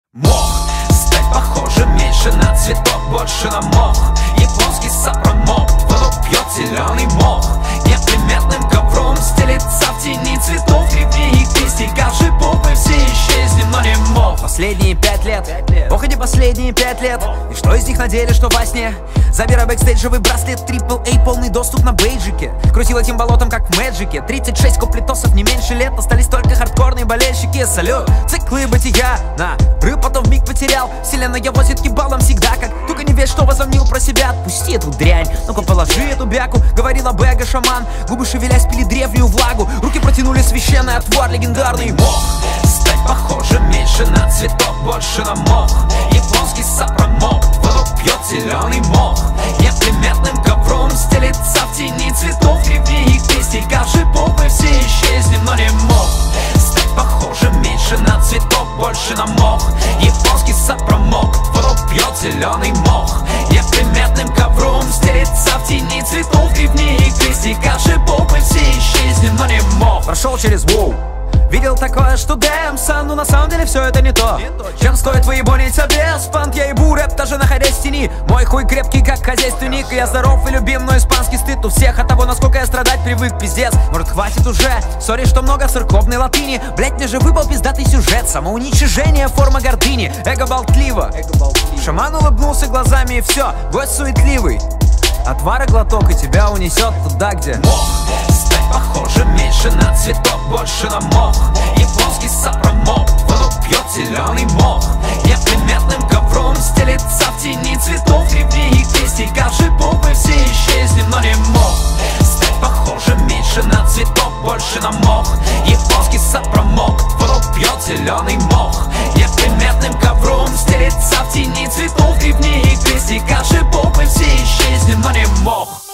Мох, стать похожим меньше на цветок, больше на мох. Японский сапромок, воду пьет зеленый мох. Неприметным ковром стелется в тени цветов, грибней и листьев. Шипов мы все исчезнем, но не мох. Последние 5 лет, ох, эти последние 5 лет. И что из них на деле, что во сне? Забирай бэкстейджевый браслет, AAA, полный доступ на бейджике. Крутил этим болотом, как в Мэджике. 36 куплетосов, не меньше лет. Остались только хардкорные болельщики. Салют, циклы бытия. На рыб потом вмиг потерял. Вселенная возит ебалом всегда, как только не верь, что возомнил про себя. Отпусти эту дрянь, ну-ка положи эту бяку. Говорила Бэга шаман, губы шевелясь пили древнюю влагу. Руки протянули священный отвар, легендарный мох. Стать похожим меньше на цветок, больше на мох. Японский сапромок, воду пьет зеленый мох. Неприметным ковром стелется в тени цветов, грибней и листьев. Шипов мы все исчезнем, но не мох. Стать похожим меньше на цветок, больше на мох. Японский сапромок, воду пьет зеленый мох. Неприметным ковром стелется в тени цветов, грибней и листьев. Шипов мы все исчезнем, но не мох. Прошел через воу, видел такое, что дэм, сан, но на самом деле все это не то. Чем стоит выебонить без панк, я ебу рэп, даже находясь в тени. Мой хуй крепкий, как хозяйственник, и я здоров и любим, но испанский стыд у всех от того, насколько я страдать привык, пиздец. Может, хватит уже, сори, что много церковной латыни. Блять, мне же выпал пиздатый сюжет, самоуничижение, форма гордыни. Эго болтливо, шаман улыбнулся глазами и все, гость суетливый. Отвара глоток и тебя унесет туда, где мох. Стать похожим меньше на цветок, больше на мох. Японский сапромок, воду пьет зеленый мох. Неприметным ковром стелется в тени цветов, грибней и листьев. Шипов мы все исчезнем, но не мох. Стать похожим меньше на цветок, больше на мох. Японский сапромок, воду пьет зеленый мох. Неприметным ковром стелется в тени цветов, грибней и листьев. Шипов мы все исчезнем, но не мох.